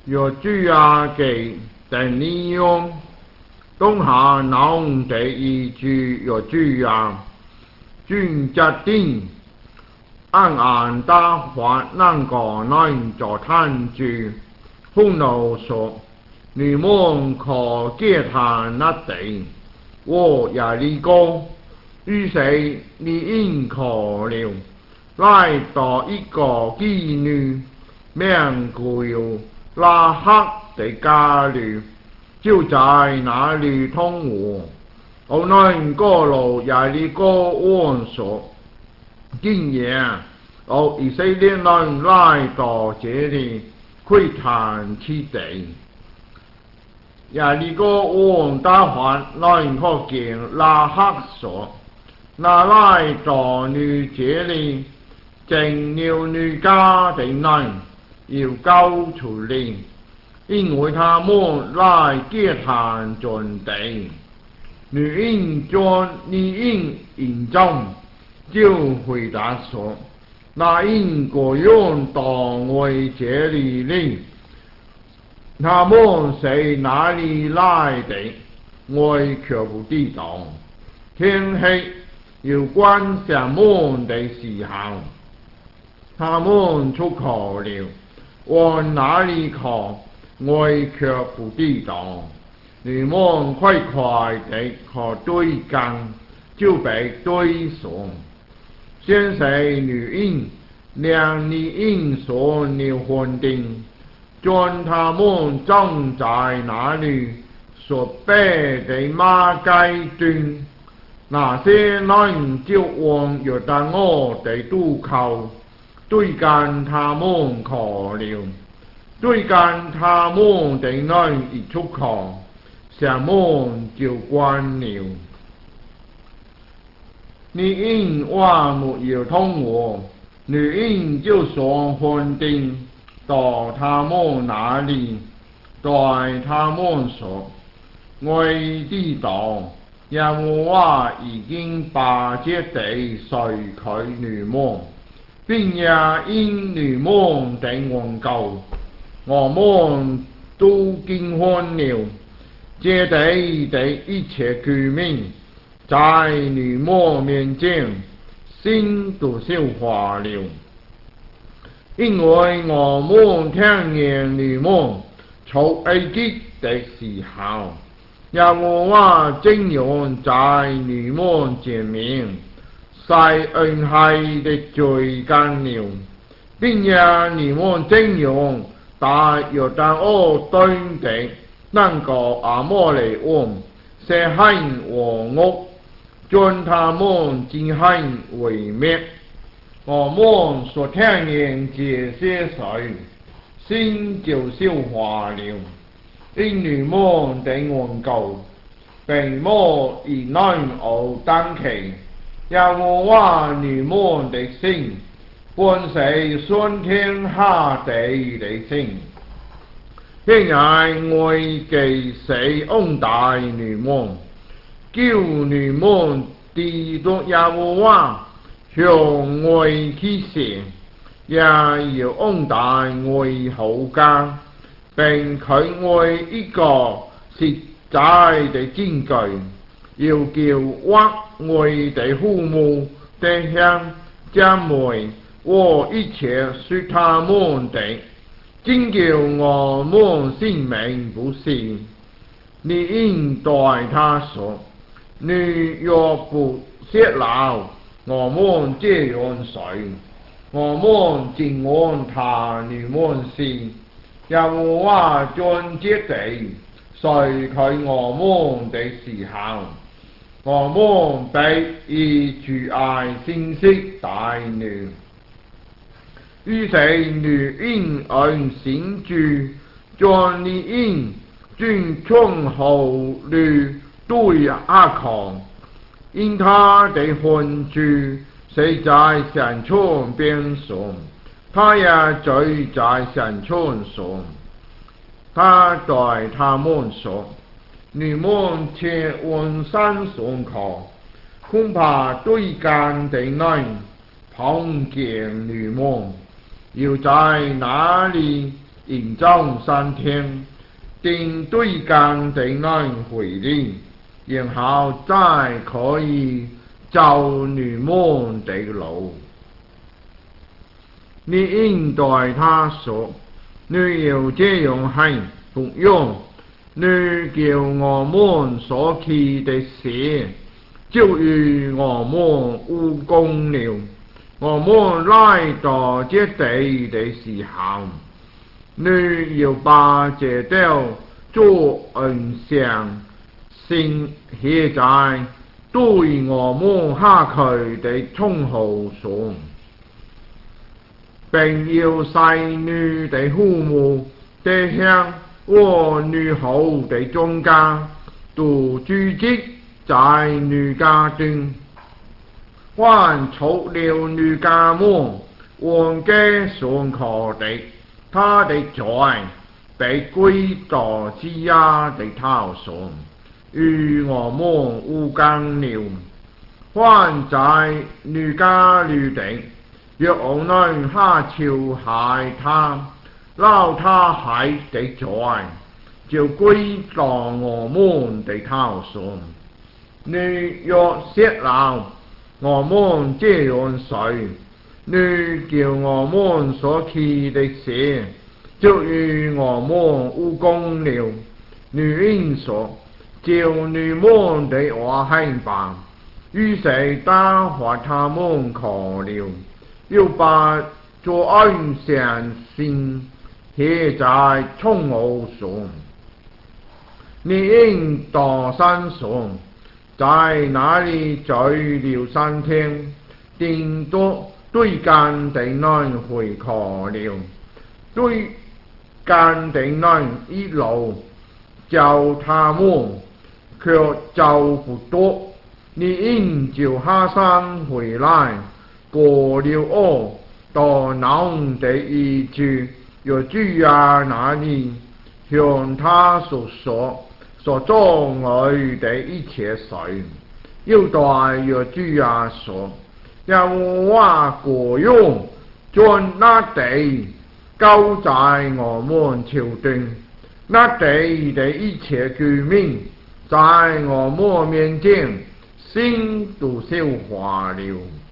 有句啊给等利用，东下南第一句有句啊，君家定，按大法能个能做贪住，风怒说，你们可借他那地，我也离高，于是你应可了，来到一个妓女，名叫拉黑的家里，就在那里通我。后来过路也离高安说，今夜以色列人来到这里窥探其地。亚利哥王大法来可见拉黑说，那来到女这里，正了女家的人要交出来，因为他们来借探尽地。女应将你应引中，就回答说，那应个用到我这里呢？他们是哪里来的？我却不知道。天黑要关上门的时候，他们出口了，往哪里去？我却不知道。你们快快地可对干，就被对送。先是女婴，两女婴所了婚定。将他们葬在那里所备的马街端，那些人就往约旦河的渡口，对干他们去了，对干他们的人一出去，城门就关了。你因我没有通我，女因就说婚定。到他们那里，对他们说，我知道，因为我已经把这地授给你们，并也因你们的恩告，我们都经婚了。这地的一切居民，在你们面前，心都消化了。因为我们听见你们出埃及的时候，耶和华正用在你们前面，晒恩惠的罪干了，并且你们正用在约旦河端的那个阿摩利王射恨王屋，将他们进行毁灭。我们所听见这些水，心就消化了，因你们的恩告，并无以难而当期，耶和华你们的心，本是顺天下地的心。现在我给谁恩待你们，叫你们知道耶和华向我起誓，也要恩待我好家，并给我一个实在的證據，要叫我的父母弟兄姐妹和一切說他們的，真叫我們性命不息。你應對他說，你若不泄露我們這樣水，我們竟按他你們是，耶和華將這地授給我們的時候，我們必以主愛信息待你。於是你應按信主，將你應尊崇後律對阿抗。因他的婚主是在山川边上，他也聚在山川上。他对他们说：“你们且往山上去，恐怕对干的人碰见你们，要在那里营造3天，定对干地内回应，然后再可以走你们的路。你应对他说：你要这样行，不用。你叫我们所去的事，就与我们无功了。我们来到这地的时候，你要把这道做恩相，先现在对我们下去的冲后说，并要使你的父母弟兄和女后的中间都聚集在女家中，还除了女家们王家上课的，他的罪被归到基亚的头上，与我们无干了。还在女家里的，若能下朝害他，老他害的罪，就归到我们的头上。你若泄露我们这样谁，你叫我们所去的事，就与我们无功了。你应说，照你们的话行吧。于是打发他们去了，又把做恩善心写在冲偶上。你应到山上，在那里聚了3天，定都对干地内回去了。对干地内一路叫他们，却就不多。你应就下山回来，过了河，到南的一处，有主啊那里，向他所说所做爱的一切事，又对有主啊说，让我过用将那地交在我们朝廷，那地的一切居民，在我们面前心都消化了。